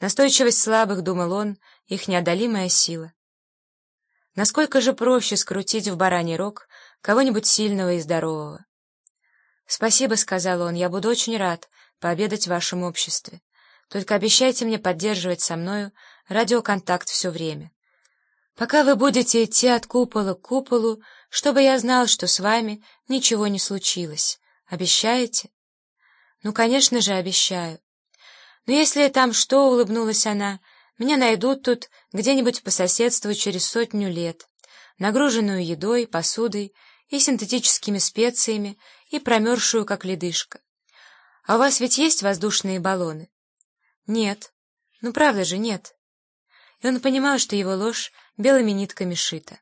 Настойчивость слабых, думал он, их неодолимая сила. Насколько же проще скрутить в бараний рог кого-нибудь сильного и здорового. «Спасибо», — сказал он, — «я буду очень рад пообедать в вашем обществе. Только обещайте мне поддерживать со мною радиоконтакт все время. Пока вы будете идти от купола к куполу, чтобы я знал, что с вами ничего не случилось. Обещаете?» «Ну, конечно же, обещаю. Но если там что, — улыбнулась она, — меня найдут тут где-нибудь по соседству через 100 лет, нагруженную едой, посудой и синтетическими специями и промерзшую, как ледышка. А у вас ведь есть воздушные баллоны?» «Нет». «Ну, правда же, нет». И он понимал, что его ложь белыми нитками шита.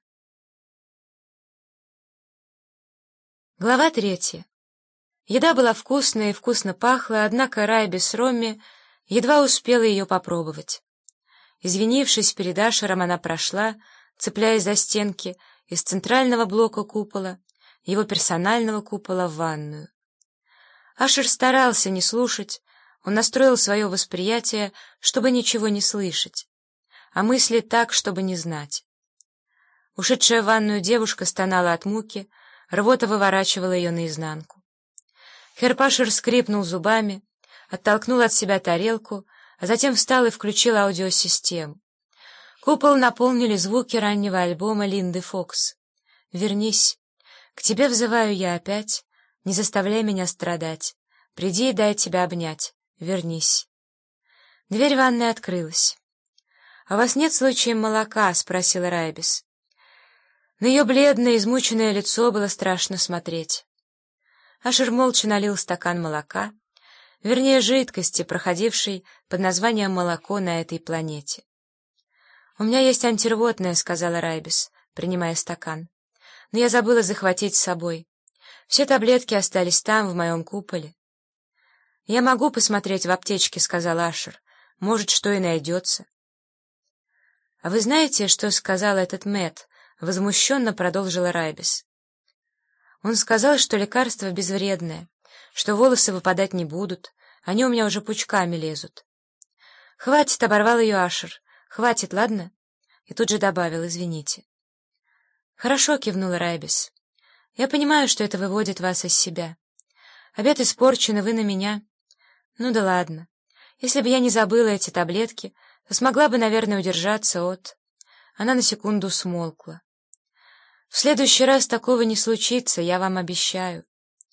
Глава 3. Еда была вкусная и вкусно пахла, однако Райбис Ромми едва успела ее попробовать. Извинившись перед Ашером, она прошла, цепляясь за стенки, из центрального блока купола, его персонального купола, в ванную. Ашер старался не слушать, он настроил свое восприятие, чтобы ничего не слышать, а мысли так, чтобы не знать. Ушедшая в ванную девушка стонала от муки, рвота выворачивала ее наизнанку. Херпашер скрипнул зубами, оттолкнул от себя тарелку, а затем встал и включил аудиосистему. Купол наполнили звуки раннего альбома Линды Фокс. «Вернись. К тебе взываю я опять. Не заставляй меня страдать. Приди и дай тебя обнять. Вернись». Дверь ванной открылась. «А у вас нет случаем молока?» — спросила Райбис. На ее бледное, измученное лицо было страшно смотреть. Ашер молча налил стакан молока, вернее, жидкости, проходившей под названием молоко на этой планете. «У меня есть антирвотное», — сказала Райбис, принимая стакан. «Но я забыла захватить с собой. Все таблетки остались там, в моем куполе». «Я могу посмотреть в аптечке», — сказал Ашер. «Может, что и найдется». «А вы знаете, что сказал этот Мэтт?» — возмущенно продолжила Райбис. «Он сказал, что лекарство безвредное, что волосы выпадать не будут, они у меня уже пучками лезут». «Хватит», — оборвал ее Ашер. «Хватит, ладно?» И тут же добавил: «Извините». «Хорошо», — кивнула Райбис. «Я понимаю, что это выводит вас из себя. Обед испорчен, и вы на меня. Ну да ладно. Если бы я не забыла эти таблетки, то смогла бы, наверное, удержаться от...» Она на секунду смолкла. «В следующий раз такого не случится, я вам обещаю.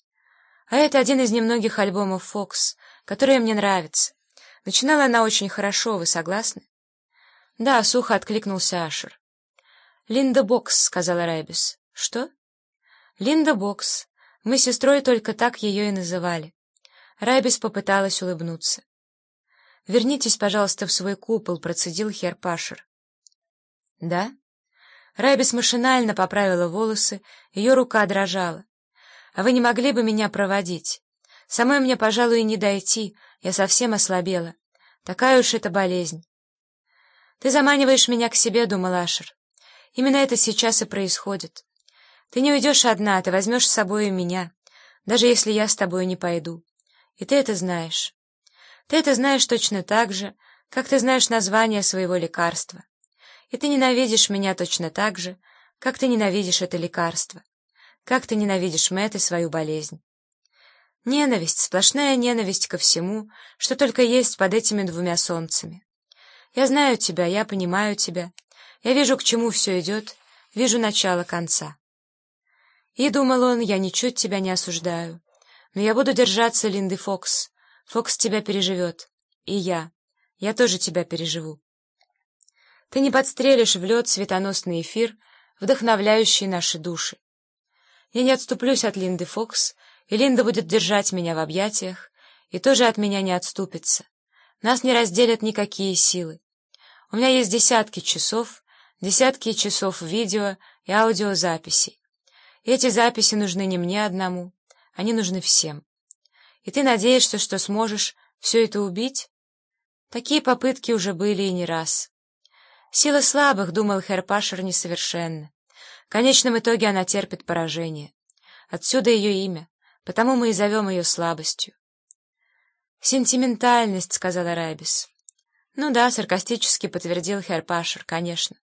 А это один из немногих альбомов Фокс, которые мне нравятся. Начинала она очень хорошо, вы согласны?» «Да», — сухо откликнулся Ашер. «Линда Бокс», — сказала Райбис. «Что?» «Линда Бокс. Мы с сестрой только так ее и называли». Райбис попыталась улыбнуться. «Вернитесь, пожалуйста, в свой купол», — процедил Херпашер. «Да?» Райбис машинально поправила волосы, ее рука дрожала. «А вы не могли бы меня проводить? Самой мне, пожалуй, и не дойти, я совсем ослабела. Такая уж это болезнь». «Ты заманиваешь меня к себе», — думал Ашер. «Именно это сейчас и происходит. Ты не уйдешь одна, ты возьмешь с собой и меня, даже если я с тобой не пойду. И ты это знаешь. Ты это знаешь точно так же, как ты знаешь название своего лекарства. И ты ненавидишь меня точно так же, как ты ненавидишь это лекарство, как ты ненавидишь Мэтт и свою болезнь. Ненависть, сплошная ненависть ко всему, что только есть под этими двумя солнцами. Я знаю тебя, я понимаю тебя, я вижу, к чему все идет, вижу начало конца. И, думал он, я ничуть тебя не осуждаю, но я буду держаться Линды Фокс. Фокс тебя переживет. И я тоже тебя переживу. Ты не подстрелишь в лед светоносный эфир, вдохновляющий наши души. Я не отступлюсь от Линды Фокс, и Линда будет держать меня в объятиях, и тоже от меня не отступится. Нас не разделят никакие силы. У меня есть десятки часов видео и аудиозаписей. И эти записи нужны не мне одному, они нужны всем. И ты надеешься, что сможешь все это убить? Такие попытки уже были и не раз. Сила слабых, думал Херпашер, несовершенна. В конечном итоге она терпит поражение. Отсюда ее имя, потому мы и зовем ее слабостью. «Сентиментальность», — сказала Райбис. Ну да, саркастически подтвердил Херр Пашер, конечно.